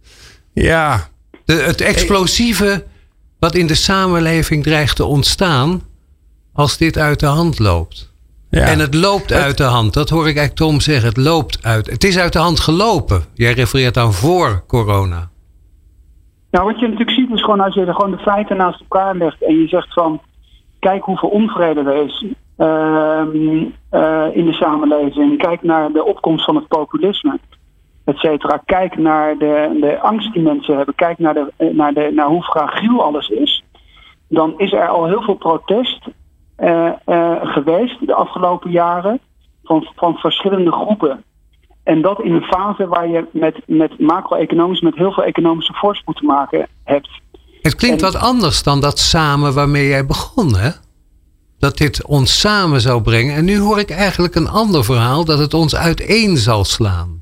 Ja. De, het explosieve wat in de samenleving dreigt te ontstaan als dit uit de hand loopt. Ja. En het loopt uit de hand. Dat hoor ik eigenlijk Tom zeggen. Het loopt uit. Het is uit de hand gelopen. Jij refereert aan voor corona. Nou, wat je natuurlijk ziet is gewoon als je er gewoon de feiten naast elkaar legt en je zegt van kijk hoeveel onvrede er is uh, uh, in de samenleving. Kijk naar de opkomst van het populisme. et cetera. Kijk naar de, de angst die mensen hebben. Kijk naar, de, naar, de, naar hoe fragiel alles is. Dan is er al heel veel protest uh, uh, geweest de afgelopen jaren van, van verschillende groepen. En dat in een fase waar je met, met macro-economisch, met heel veel economische voorspoed te maken hebt. Het klinkt en, wat anders dan dat samen waarmee jij begon, hè? Dat dit ons samen zou brengen. En nu hoor ik eigenlijk een ander verhaal, dat het ons uiteen zal slaan.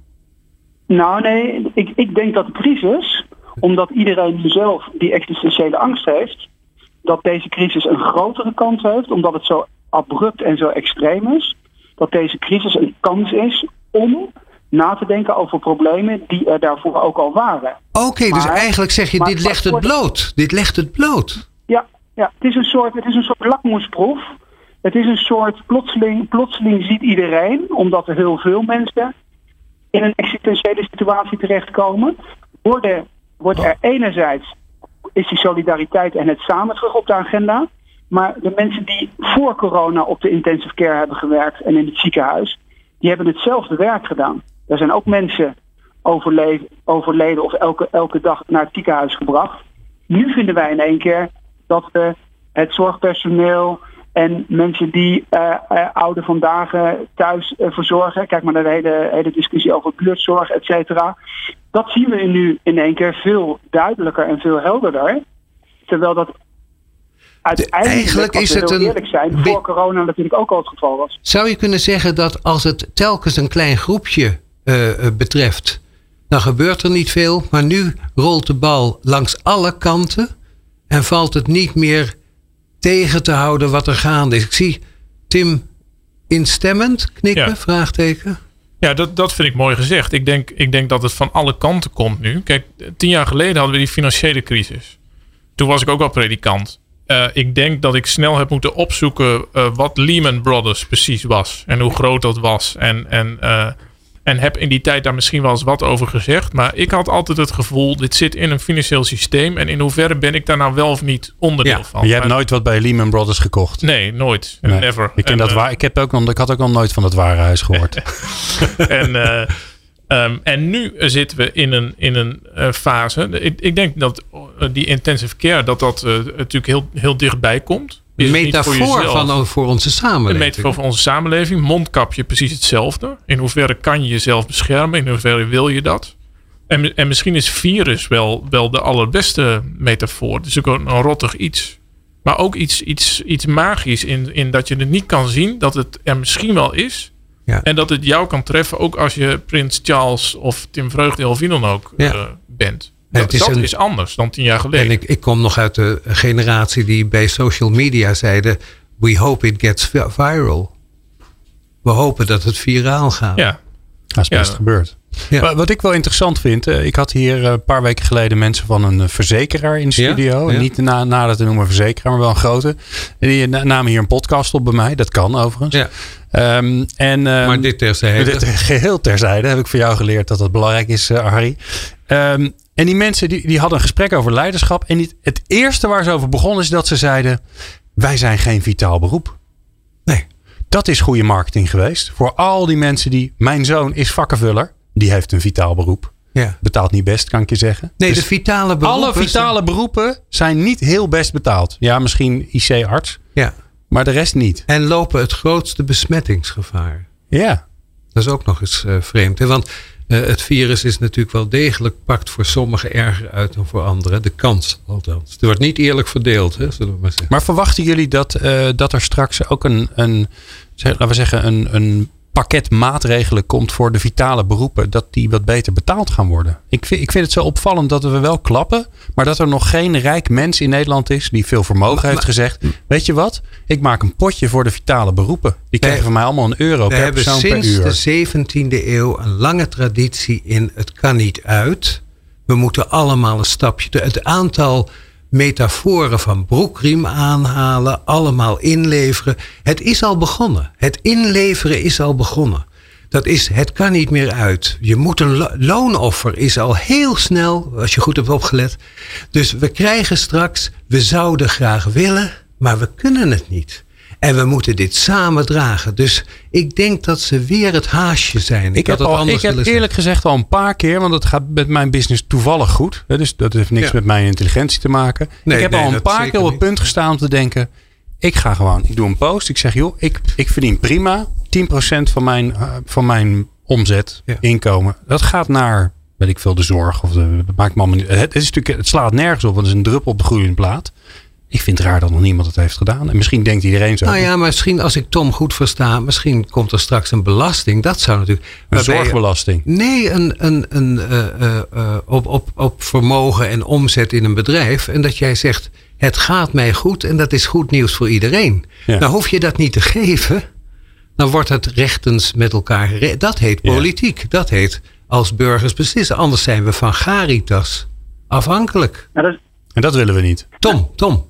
Nou nee, ik, ik denk dat de crisis, omdat iedereen nu zelf die existentiële angst heeft, dat deze crisis een grotere kans heeft, omdat het zo abrupt en zo extreem is, dat deze crisis een kans is om na te denken over problemen die er daarvoor ook al waren. Oké, okay, dus eigenlijk zeg je, maar, dit legt het bloot. Dit legt het bloot. Ja, ja het, is een soort, het is een soort lakmoesproef. Het is een soort plotseling, plotseling ziet iedereen, omdat er heel veel mensen in een existentiële situatie terechtkomen, worden, wordt er enerzijds, is die solidariteit en het samen terug op de agenda, maar de mensen die voor corona op de intensive care hebben gewerkt en in het ziekenhuis, die hebben hetzelfde werk gedaan. Er zijn ook mensen overleden, overleden of elke, elke dag naar het ziekenhuis gebracht. Nu vinden wij in één keer dat we het zorgpersoneel en mensen die uh, uh, oude vandaag thuis uh, verzorgen. Kijk maar naar de hele, hele discussie over buurtzorg, et cetera. Dat zien we nu in één keer veel duidelijker en veel helderder. Terwijl dat uiteindelijk, eigenlijk als is we het heel een eerlijk zijn, voor corona natuurlijk ook al het geval was. Zou je kunnen zeggen dat als het telkens een klein groepje uh, betreft, dan gebeurt er niet veel. Maar nu rolt de bal langs alle kanten en valt het niet meer tegen te houden wat er gaande is. Ik zie Tim instemmend knikken, ja. vraagteken. Ja, dat, dat vind ik mooi gezegd. Ik denk, ik denk dat het van alle kanten komt nu. Kijk, tien jaar geleden hadden we die financiële crisis. Toen was ik ook al predikant. Uh, ik denk dat ik snel heb moeten opzoeken uh, wat Lehman Brothers precies was. En hoe groot dat was. En, en, uh, en heb in die tijd daar misschien wel eens wat over gezegd. Maar ik had altijd het gevoel, dit zit in een financieel systeem. En in hoeverre ben ik daar nou wel of niet onderdeel ja, van. Maar je hebt nooit wat bij Lehman Brothers gekocht? Nee, nooit. Nee. Never. Ik, ken en, dat waar, ik, heb ook nog, ik had ook nog nooit van het warenhuis gehoord. en... Uh, Um, en nu zitten we in een, in een uh, fase. Ik, ik denk dat uh, die intensive care, dat dat uh, natuurlijk heel, heel dichtbij komt. Een metafoor voor, van, voor onze samenleving. Een metafoor voor onze samenleving. Mondkapje precies hetzelfde. In hoeverre kan je jezelf beschermen? In hoeverre wil je dat? En, en misschien is virus wel, wel de allerbeste metafoor. Het is ook een, een rottig iets. Maar ook iets, iets, iets magisch in, in dat je het niet kan zien. Dat het er misschien wel is. Ja. En dat het jou kan treffen ook als je Prins Charles of Tim Vreugdeneel of wie dan ook ja. uh, bent. Dat, het is, dat een, is anders dan tien jaar geleden. En ik, ik kom nog uit de generatie die bij social media zeiden, we hope it gets viral. We hopen dat het viraal gaat. Ja, dat is best ja. gebeurd. Ja. Wat ik wel interessant vind, ik had hier een paar weken geleden mensen van een verzekeraar in de studio. Ja? Ja. Niet na, nader te noemen verzekeraar, maar wel een grote. Die namen hier een podcast op bij mij. Dat kan overigens. Ja. Um, en, um, maar dit terzijde. Dit geheel terzijde heb ik voor jou geleerd dat dat belangrijk is, uh, Harry. Um, en die mensen die, die hadden een gesprek over leiderschap. En die, het eerste waar ze over begonnen is dat ze zeiden, wij zijn geen vitaal beroep. Nee. Dat is goede marketing geweest. Voor al die mensen die, mijn zoon is vakkenvuller. Die heeft een vitaal beroep. Ja. Betaalt niet best, kan ik je zeggen. Nee, dus de vitale beroepen. Alle vitale beroepen zijn niet heel best betaald. Ja, misschien I C-arts. Ja. Maar de rest niet. En lopen het grootste besmettingsgevaar. Ja. Dat is ook nog eens uh, vreemd. Hè? Want uh, het virus is natuurlijk wel degelijk, pakt voor sommigen erger uit dan voor anderen. De kans althans. Het wordt niet eerlijk verdeeld, hè, zullen we maar zeggen. Maar verwachten jullie dat, uh, dat er straks ook een, een laten we zeggen, een, een pakket maatregelen komt voor de vitale beroepen, dat die wat beter betaald gaan worden? Ik vind, ik vind het zo opvallend dat we wel klappen, maar dat er nog geen rijk mens in Nederland is die veel vermogen maar, heeft maar, gezegd, weet je wat, ik maak een potje voor de vitale beroepen. Die krijgen van mij allemaal een euro per persoon per uur. We hebben sinds de zeventiende eeuw een lange traditie in het kan niet uit. We moeten allemaal een stapje. Het aantal metaforen van broekriem aanhalen, allemaal inleveren. Het is al begonnen. Het inleveren is al begonnen. Dat is, het kan niet meer uit. Je moet een lo- loonoffer is al heel snel, als je goed hebt opgelet. Dus we krijgen straks, we zouden graag willen, maar we kunnen het niet. En we moeten dit samen dragen. Dus ik denk dat ze weer het haasje zijn. Ik, ik heb, het al, ik heb eerlijk zijn. gezegd al een paar keer, want het gaat met mijn business toevallig goed. Hè, dus dat heeft niks ja. met mijn intelligentie te maken. Nee, ik heb nee, al een paar keer op het punt gestaan om te denken, ik ga gewoon, ik doe een post. Ik zeg, joh, ik, ik verdien prima tien procent van mijn, uh, van mijn omzet, ja. inkomen. Dat gaat naar, weet ik veel, de zorg. Of de, dat maakt me allemaal niet. Het, het, is natuurlijk, het slaat nergens op, want het is een druppel op de groeiende plaat. Ik vind het raar dat nog niemand het heeft gedaan. En misschien denkt iedereen zo. Nou ja, maar misschien als ik Tom goed versta, misschien komt er straks een belasting. Dat zou natuurlijk. Een zorgbelasting? Je, nee, een, een, een, uh, uh, uh, op, op, op vermogen en omzet in een bedrijf. En dat jij zegt, het gaat mij goed en dat is goed nieuws voor iedereen. Ja. Nou hoef je dat niet te geven. Dan wordt het rechtens met elkaar geregeld. Dat heet politiek. Ja. Dat heet als burgers beslissen. Anders zijn we van Caritas afhankelijk. Ja, dat... En dat willen we niet. Tom, Tom.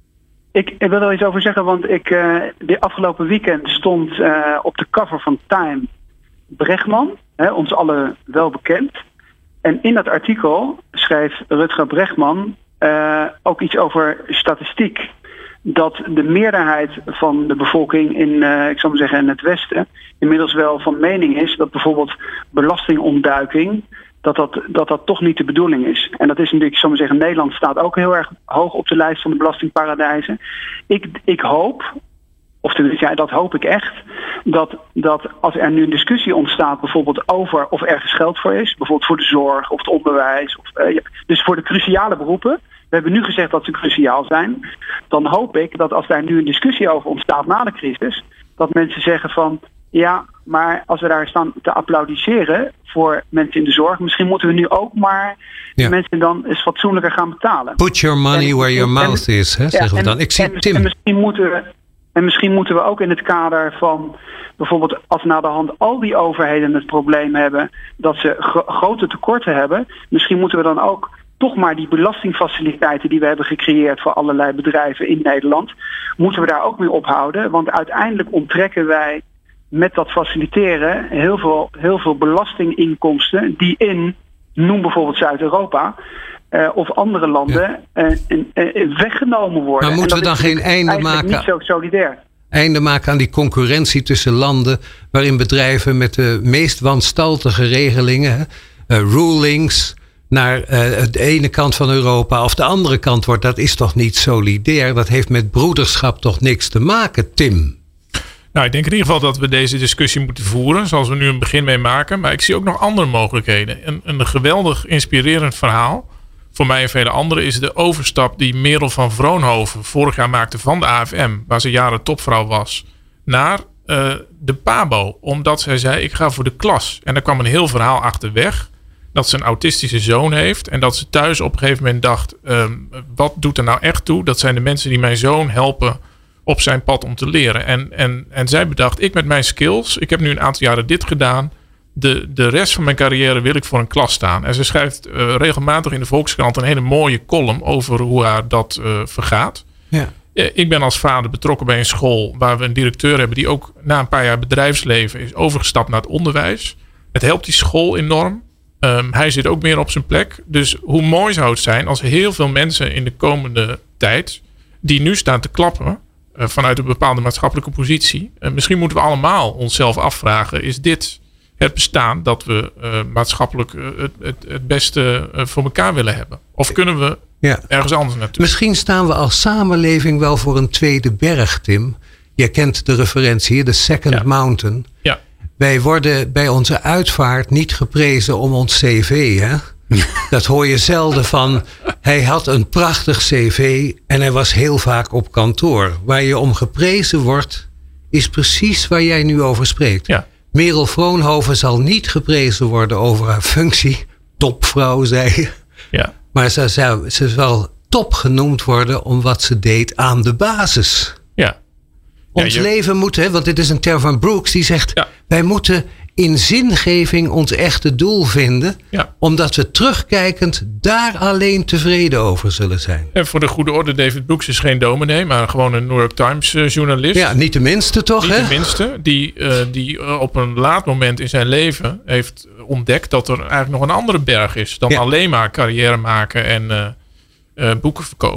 Ik, ik wil er iets over zeggen, want ik uh, de afgelopen weekend stond uh, op de cover van Time Bregman, hè, ons allen wel bekend. En in dat artikel schreef Rutger Bregman uh, ook iets over statistiek. Dat de meerderheid van de bevolking in, uh, ik zou maar zeggen, in het Westen inmiddels wel van mening is dat bijvoorbeeld belastingontduiking, dat dat, dat dat toch niet de bedoeling is. En dat is natuurlijk, ik zou maar zeggen, Nederland staat ook heel erg hoog op de lijst van de belastingparadijzen. Ik, ik hoop, of tenminste, ja, dat hoop ik echt, dat, dat als er nu een discussie ontstaat bijvoorbeeld over of ergens geld voor is, bijvoorbeeld voor de zorg of het onderwijs, of, uh, ja, dus voor de cruciale beroepen, we hebben nu gezegd dat ze cruciaal zijn, dan hoop ik dat als daar nu een discussie over ontstaat na de crisis, dat mensen zeggen van, ja, maar als we daar staan te applaudisseren voor mensen in de zorg, misschien moeten we nu ook maar ja. mensen dan eens fatsoenlijker gaan betalen. Put your money en, where your en, mouth en, is, hè, zeggen ja, we dan. Ik zie en, Tim. En misschien, moeten we, en misschien moeten we ook in het kader van bijvoorbeeld als na de hand al die overheden het probleem hebben dat ze gro- grote tekorten hebben, misschien moeten we dan ook toch maar die belastingfaciliteiten die we hebben gecreëerd voor allerlei bedrijven in Nederland, moeten we daar ook mee ophouden. Want uiteindelijk onttrekken wij met dat faciliteren heel veel, heel veel belastinginkomsten die in, noem bijvoorbeeld Zuid-Europa uh, of andere landen, ja. uh, uh, weggenomen worden. Maar moeten we dan geen einde maken? Niet zo solidair. Einde maken aan die concurrentie tussen landen waarin bedrijven met de meest wanstaltige regelingen, uh, rulings, naar uh, de ene kant van Europa of de andere kant wordt. Dat is toch niet solidair? Dat heeft met broederschap toch niks te maken, Tim? Nou, ik denk in ieder geval dat we deze discussie moeten voeren, zoals we nu een begin mee maken. Maar ik zie ook nog andere mogelijkheden. Een, een geweldig inspirerend verhaal, voor mij en vele anderen, is de overstap die Merel van Vroonhoven vorig jaar maakte van de A F M, waar ze jaren topvrouw was, naar uh, de PABO. Omdat zij zei, ik ga voor de klas. En daar kwam een heel verhaal achterweg. Dat ze een autistische zoon heeft. En dat ze thuis op een gegeven moment dacht, um, wat doet er nou echt toe? Dat zijn de mensen die mijn zoon helpen op zijn pad om te leren. En, en, en zij bedacht, ik met mijn skills, ik heb nu een aantal jaren dit gedaan. De, de rest van mijn carrière wil ik voor een klas staan. En ze schrijft uh, regelmatig in de Volkskrant een hele mooie column over hoe haar dat uh, vergaat. Ja. Uh, ik ben als vader betrokken bij een school waar we een directeur hebben die ook na een paar jaar bedrijfsleven is overgestapt naar het onderwijs. Het helpt die school enorm. Um, hij zit ook meer op zijn plek. Dus hoe mooi zou het zijn als heel veel mensen in de komende tijd die nu staan te klappen uh, vanuit een bepaalde maatschappelijke positie. Uh, misschien moeten we allemaal onszelf afvragen, is dit het bestaan dat we uh, maatschappelijk uh, het, het, het beste uh, voor elkaar willen hebben? Of kunnen we ja. ergens anders naartoe? Misschien staan we als samenleving wel voor een tweede berg, Tim. Je kent de referentie, de Second ja. Mountain. Ja. Wij worden bij onze uitvaart niet geprezen om ons cv, hè? Dat hoor je zelden van. Hij had een prachtig cv en hij was heel vaak op kantoor. Waar je om geprezen wordt, is precies waar jij nu over spreekt. Ja. Merel Vroonhoven zal niet geprezen worden over haar functie. Topvrouw, zei je. Ja. Maar ze, zou, ze zal top genoemd worden om wat ze deed aan de basis. Ja. Ons ja, je... leven moet, hè, want dit is een term van Brooks, die zegt, ja. wij moeten in zingeving ons echte doel vinden, ja. omdat we terugkijkend daar alleen tevreden over zullen zijn. En voor de goede orde, David Brooks is geen dominee, maar gewoon een New York Times uh, journalist. Ja, niet de minste toch, niet hè? Niet de minste, die, uh, die uh, op een laat moment in zijn leven heeft ontdekt dat er eigenlijk nog een andere berg is dan ja. alleen maar carrière maken en uh, uh, boeken verkopen.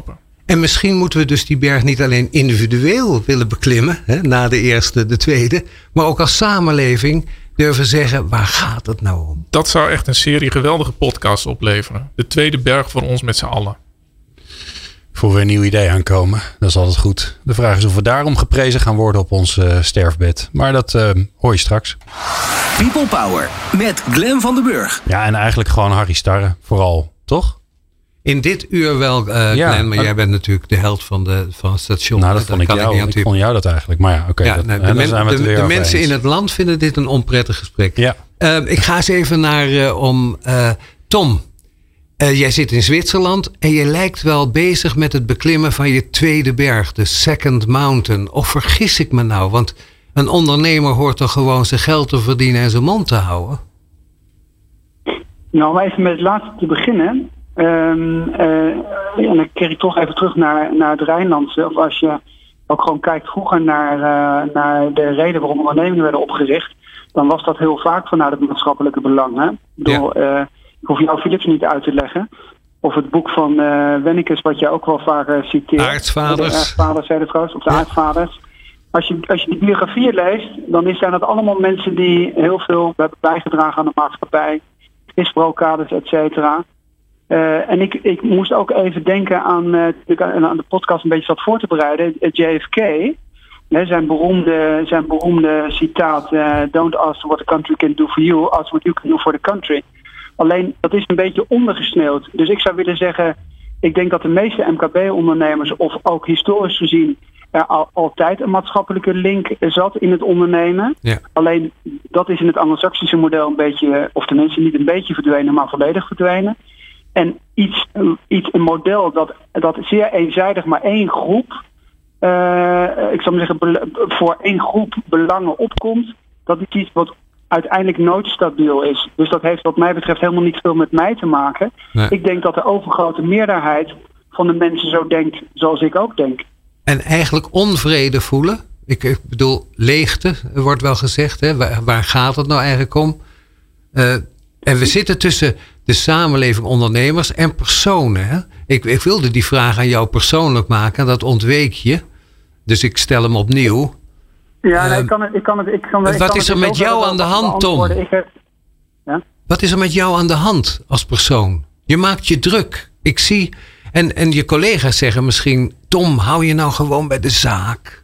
En misschien moeten we dus die berg niet alleen individueel willen beklimmen, hè, na de eerste, de tweede, maar ook als samenleving durven zeggen, waar gaat het nou om? Dat zou echt een serie geweldige podcasts opleveren. De tweede berg voor ons met z'n allen. Voor we een nieuw idee aankomen. Dat is altijd goed. De vraag is of we daarom geprezen gaan worden op ons uh, sterfbed. Maar dat uh, hoor je straks. People Power met Glenn van den Burg. Ja, en eigenlijk gewoon Harry Starre. Vooral, toch? In dit uur wel, uh, ja, Glenn, maar uh, jij bent natuurlijk de held van, de, van het station. Nou, dat vond ik jou. Ik, ik vond jou dat eigenlijk. Maar ja, oké. Okay, ja, nou, de, men, de, de mensen eens. In het land vinden dit een onprettig gesprek. Ja. Uh, ik ga eens even naar uh, om uh, Tom. Uh, jij zit in Zwitserland en je lijkt wel bezig met het beklimmen van je tweede berg, de Second Mountain. Of vergis ik me nou? Want een ondernemer hoort toch gewoon zijn geld te verdienen en zijn mond te houden? Nou, om even met het laatste te beginnen. Um, uh, en dan keer ik toch even terug naar, naar het Rijnlandse. Of als je ook gewoon kijkt vroeger naar, uh, naar de reden waarom ondernemingen werden opgericht, dan was dat heel vaak vanuit het maatschappelijke belang. Hè? Ik bedoel, ja. uh, ik hoef jou Philips niet uit te leggen. Of het boek van uh, Wennekes, wat jij ook wel vaak uh, citeert. Aartsvaders. De aartsvaders, zei de vrouw, of de ja. aartsvaders. Als je, als je die biografieën leest, dan zijn dat allemaal mensen die heel veel hebben bijgedragen aan de maatschappij. Misbrookaders, et cetera. Uh, en ik, ik moest ook even denken aan, uh, aan de podcast een beetje zat voor te bereiden. J F K, hè, zijn, beroemde, zijn beroemde citaat. Uh, Don't ask what the country can do for you, ask what you can do for the country. Alleen, dat is een beetje ondergesneeuwd. Dus ik zou willen zeggen, ik denk dat de meeste M K B-ondernemers, of ook historisch gezien, er al, altijd een maatschappelijke link zat in het ondernemen. Ja. Alleen, dat is in het Anglo-Saxische model een beetje, of tenminste niet een beetje verdwenen, maar volledig verdwenen. En iets, iets een model dat, dat zeer eenzijdig maar één groep, uh, ik zou maar zeggen, voor één groep belangen opkomt, dat is iets wat uiteindelijk nooit stabiel is. Dus dat heeft wat mij betreft helemaal niet veel met mij te maken. Nee. Ik denk dat de overgrote meerderheid van de mensen zo denkt zoals ik ook denk. En eigenlijk onvrede voelen? Ik, ik bedoel, leegte, wordt wel gezegd. Hè? Waar, waar gaat het nou eigenlijk om? Uh, en we zitten tussen de samenleving, ondernemers en personen. Hè? Ik, ik wilde die vraag aan jou persoonlijk maken. Dat ontweek je. Dus ik stel hem opnieuw. Ja, nee, ik kan het. Ik kan het ik kan, wat ik kan is er met jou aan de hand, Tom? Heb, ja? Wat is er met jou aan de hand als persoon? Je maakt je druk. Ik zie. En, en je collega's zeggen misschien, Tom, hou je nou gewoon bij de zaak.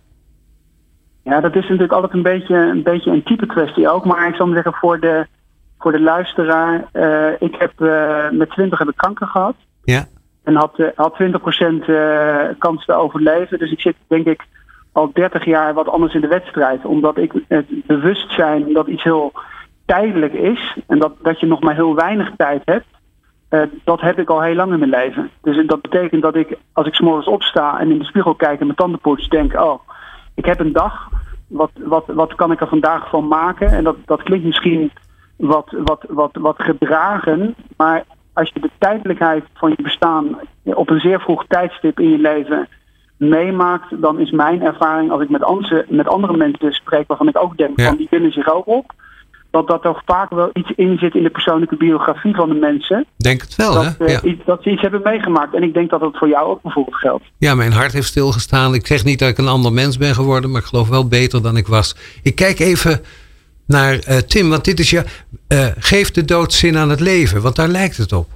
Ja, dat is natuurlijk altijd een beetje een, beetje een type kwestie ook. Maar ik zal maar zeggen, voor de, voor de luisteraar. Uh, ik heb uh, met twintig heb ik kanker gehad. Ja. En had, uh, had twintig procent uh, kans te overleven. Dus ik zit denk ik al dertig jaar wat anders in de wedstrijd. Omdat ik het bewustzijn dat iets heel tijdelijk is. En dat, dat je nog maar heel weinig tijd hebt. Uh, dat heb ik al heel lang in mijn leven. Dus dat betekent dat ik, als ik 's morgens opsta en in de spiegel kijk en mijn tanden poets, denk, oh, ik heb een dag. Wat, wat, wat kan ik er vandaag van maken? En dat, dat klinkt misschien wat, wat, wat, wat gedragen. Maar als je de tijdelijkheid van je bestaan op een zeer vroeg tijdstip in je leven meemaakt, dan is mijn ervaring, als ik met, andere, met andere mensen spreek, waarvan ik ook denk, ja. van die willen zich ook op, dat dat er vaak wel iets in zit in de persoonlijke biografie van de mensen. Denk het wel, dat, hè? Ja. Uh, iets, dat ze iets hebben meegemaakt. En ik denk dat dat voor jou ook bijvoorbeeld geldt. Ja, mijn hart heeft stilgestaan. Ik zeg niet dat ik een ander mens ben geworden, maar ik geloof wel beter dan ik was. Ik kijk even naar uh, Tim, want dit is je... Uh, geef de dood zin aan het leven, want daar lijkt het op.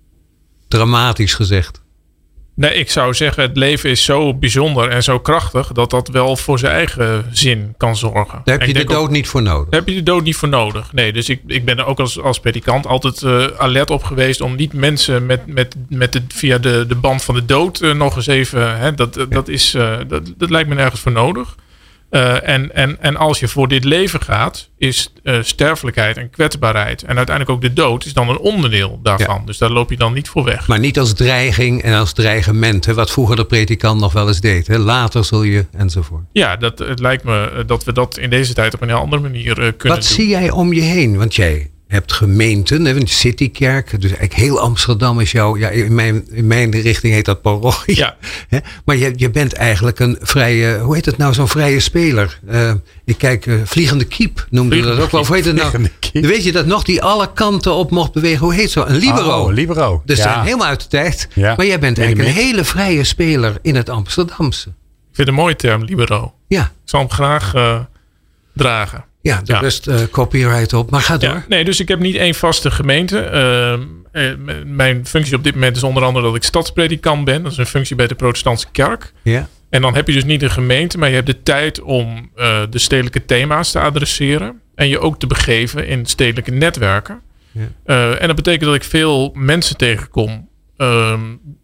Dramatisch gezegd. Nee, ik zou zeggen, het leven is zo bijzonder en zo krachtig dat dat wel voor zijn eigen zin kan zorgen. Daar heb je de dood ook niet voor nodig. Daar heb je de dood niet voor nodig. Nee, dus ik, ik ben er ook als, als predikant altijd uh, alert op geweest om niet mensen met, met, met de, via de, de band van de dood uh, nog eens even, hè, dat, ja. dat, is, uh, dat, dat lijkt me nergens voor nodig. Uh, en, en, en als je voor dit leven gaat, is uh, sterfelijkheid en kwetsbaarheid en uiteindelijk ook de dood is dan een onderdeel daarvan. Ja. Dus daar loop je dan niet voor weg. Maar niet als dreiging en als dreigement, hè, wat vroeger de predikant nog wel eens deed. Hè. Later zul je enzovoort. Ja, dat, het lijkt me dat we dat in deze tijd op een heel andere manier uh, kunnen wat doen. Wat zie jij om je heen? Want jij hebt gemeenten, een citykerk. Dus eigenlijk heel Amsterdam is jouw... Ja, in mijn, in mijn richting heet dat parochie. Ja. Maar je, je bent eigenlijk een vrije... Hoe heet het nou, zo'n vrije speler? Uh, ik kijk, uh, Vliegende Kiep noemde dat ook wel. Of hoe heet het nou? Weet je dat nog? Die alle kanten op mocht bewegen. Hoe heet zo? Een libero. Oh, libero. Dus ja. zijn helemaal uit de tijd. Ja. Maar jij bent eigenlijk een hele vrije speler in het Amsterdamse. Ik vind het een mooie term, libero. Ja. Ik zal hem graag uh, dragen. Ja, er ja. rust uh, copyright op. Maar ga door. Ja, nee, dus ik heb niet één vaste gemeente. Uh, uh, mijn functie op dit moment is onder andere dat ik stadspredikant ben. Dat is een functie bij de protestantse kerk. Ja. En dan heb je dus niet een gemeente, maar je hebt de tijd om uh, de stedelijke thema's te adresseren. En je ook te begeven in stedelijke netwerken. Ja. Uh, en dat betekent dat ik veel mensen tegenkom. Uh,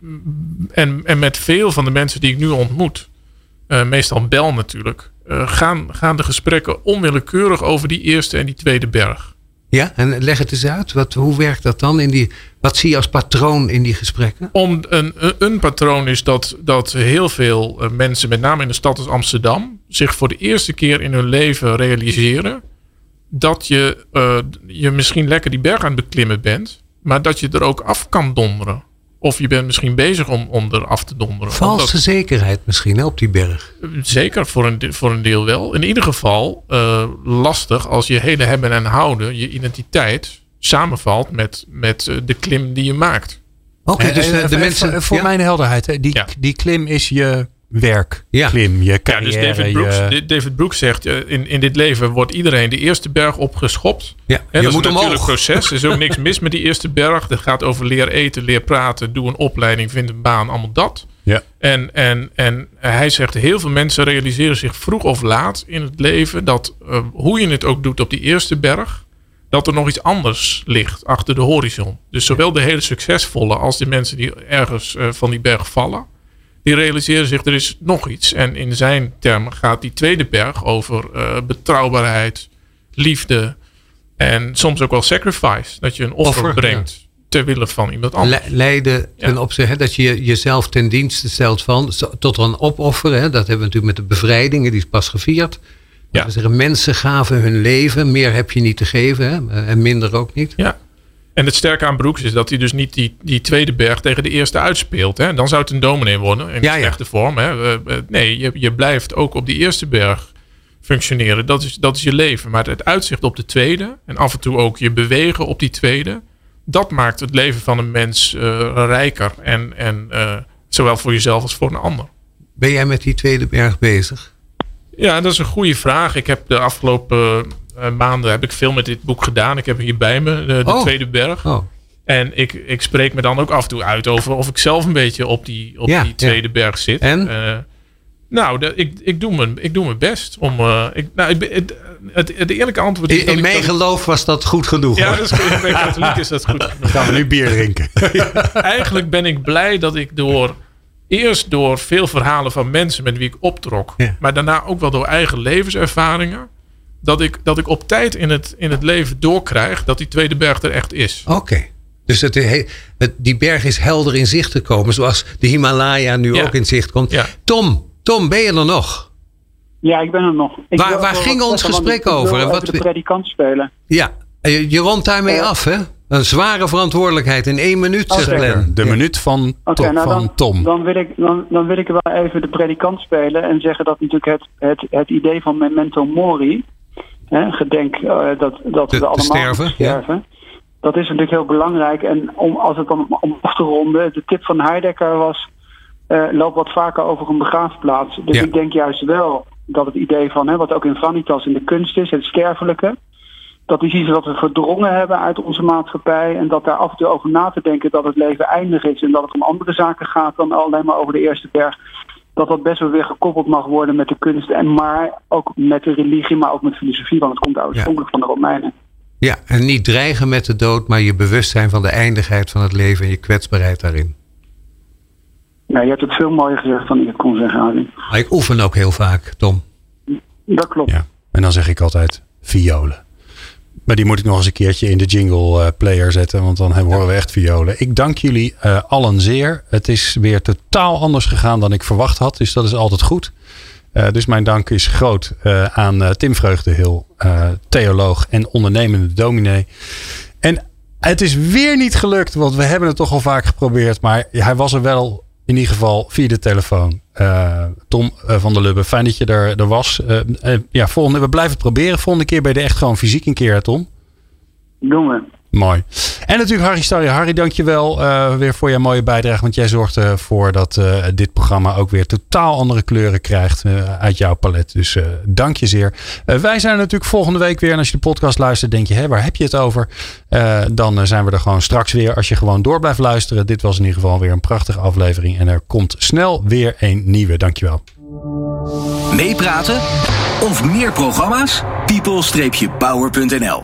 en, en met veel van de mensen die ik nu ontmoet, uh, meestal bel natuurlijk, uh, gaan, gaan de gesprekken onwillekeurig over die eerste en die tweede berg. Ja, en leg het eens uit. Wat, hoe werkt dat dan? In die, wat zie je als patroon in die gesprekken? Om, een, een patroon is dat, dat heel veel mensen, met name in de stad als Amsterdam, zich voor de eerste keer in hun leven realiseren dat je, uh, je misschien lekker die berg aan het beklimmen bent, maar dat je er ook af kan donderen. Of je bent misschien bezig om, om er af te donderen. Valse Omdat, zekerheid misschien hè, op die berg. Zeker, voor een, voor een deel wel. In ieder geval uh, lastig als je hele hebben en houden, je identiteit samenvalt met, met uh, de klim die je maakt. Oké, okay, dus uh, de even, mensen... Even, voor ja? mijn helderheid, hè, die, ja. die klim is je werk, ja. klim, je carrière. Ja, dus David Brooks, je... David Brooks zegt, uh, in, in dit leven wordt iedereen de eerste berg opgeschopt. Ja, He, je dat moet is een omhoog. natuurlijk proces. Er is ook niks mis met die eerste berg. Het gaat over leer eten, leer praten, doe een opleiding, vind een baan, allemaal dat. Ja. En, en, en hij zegt, heel veel mensen realiseren zich vroeg of laat in het leven dat uh, hoe je het ook doet op die eerste berg, dat er nog iets anders ligt achter de horizon. Dus zowel de hele succesvolle als de mensen die ergens uh, van die berg vallen, die realiseren zich, er is nog iets. En in zijn termen gaat die tweede berg over uh, betrouwbaarheid, liefde en soms ook wel sacrifice. Dat je een offer, offer brengt ja. ter wille van iemand anders. Le- Leiden ten ja. opzichte, dat je jezelf ten dienste stelt van, tot er een opofferen. Hè, dat hebben we natuurlijk met de bevrijdingen, die is pas gevierd. Ja. We zeggen, mensen gaven hun leven, meer heb je niet te geven hè, en minder ook niet. Ja. En het sterke aan Brooks is dat hij dus niet die, die tweede berg tegen de eerste uitspeelt. Hè? Dan zou het een dominee worden in ja, slechte ja. vorm. Hè? Nee, je, je blijft ook op die eerste berg functioneren. Dat is, dat is je leven. Maar het uitzicht op de tweede en af en toe ook je bewegen op die tweede, dat maakt het leven van een mens uh, rijker. En, en uh, zowel voor jezelf als voor een ander. Ben jij met die tweede berg bezig? Ja, dat is een goede vraag. Ik heb de afgelopen uh, maanden heb ik veel met dit boek gedaan. Ik heb hier bij me de, de oh. tweede berg. Oh. En ik, ik spreek me dan ook af en toe uit over of ik zelf een beetje op die, op ja, die tweede ja. berg zit. En? Uh, nou, de, ik, ik, doe mijn, ik doe mijn best. Om, uh, ik, nou, ik, het, het, het eerlijke antwoord is... In, in mijn ik, geloof was dat goed genoeg. Ja, hoor. dat is, bij katholiek is dat goed genoeg. Gaan we nu bier drinken. Eigenlijk ben ik blij dat ik door... Eerst door veel verhalen van mensen met wie ik optrok. Ja. Maar daarna ook wel door eigen levenservaringen. Dat ik, dat ik op tijd in het, in het leven doorkrijg dat die tweede berg er echt is. Oké. Okay. Dus het, het, die berg is helder in zicht gekomen. Zoals de Himalaya nu ja. ook in zicht komt. Ja. Tom, Tom, ben je er nog? Ja, ik ben er nog. Ik waar waar ging ons gesprek over? Ik wil wat de predikant spelen. Ja, je rondt daarmee uh, af, hè? Een zware verantwoordelijkheid in één minuut, okay. zegt Glenn. De minuut van, okay, to- nou van dan, Tom. Dan wil, ik, dan, dan wil ik wel even de predikant spelen en zeggen dat natuurlijk het, het, het idee van memento mori, hè, gedenk uh, dat, dat de, we allemaal sterven, sterven, ja. dat is natuurlijk heel belangrijk. En om, als het dan om af te ronden, de tip van Heidegger was, uh, loop wat vaker over een begraafplaats. Dus ja. ik denk juist wel dat het idee van, hè, wat ook in Vanitas in de kunst is, het sterfelijke, dat is iets wat we verdrongen hebben uit onze maatschappij. En dat daar af en toe over na te denken dat het leven eindig is. En dat het om andere zaken gaat dan alleen maar over de eerste berg. Dat dat best wel weer gekoppeld mag worden met de kunst. En maar ook met de religie, maar ook met filosofie. Want het komt oorspronkelijk ja. van de Romeinen. Ja, en niet dreigen met de dood, maar je bewustzijn van de eindigheid van het leven en je kwetsbaarheid daarin. Nou, je hebt het veel mooier gezegd dan ik het kon zeggen, Arie. Maar ik oefen ook heel vaak, Tom. Dat klopt. Ja, en dan zeg ik altijd violen. Maar die moet ik nog eens een keertje in de jingle uh, player zetten. Want dan horen we echt violen. Ik dank jullie uh, allen zeer. Het is weer totaal anders gegaan dan ik verwacht had. Dus dat is altijd goed. Uh, dus mijn dank is groot uh, aan uh, Tim Vreugdenhil. uh, theoloog en ondernemende dominee. En het is weer niet gelukt, want we hebben het toch al vaak geprobeerd. Maar hij was er wel in ieder geval via de telefoon. Uh, Tom uh, van der Lubbe, fijn dat je er, er was. Uh, uh, ja, volgende, we blijven het proberen. Volgende keer ben je er echt gewoon fysiek een keer, hè, Tom? Doen we. Mooi. En natuurlijk Harry Starre. Harry, dankjewel uh, weer voor jouw mooie bijdrage. Want jij zorgt ervoor dat uh, dit programma ook weer totaal andere kleuren krijgt uh, uit jouw palet. Dus uh, dank je zeer. Uh, wij zijn er natuurlijk volgende week weer. En als je de podcast luistert, denk je, hé, waar heb je het over? Uh, dan uh, zijn we er gewoon straks weer. Als je gewoon door blijft luisteren. Dit was in ieder geval weer een prachtige aflevering. En er komt snel weer een nieuwe. Dankjewel. Meepraten of meer programma's? people dash power punt n l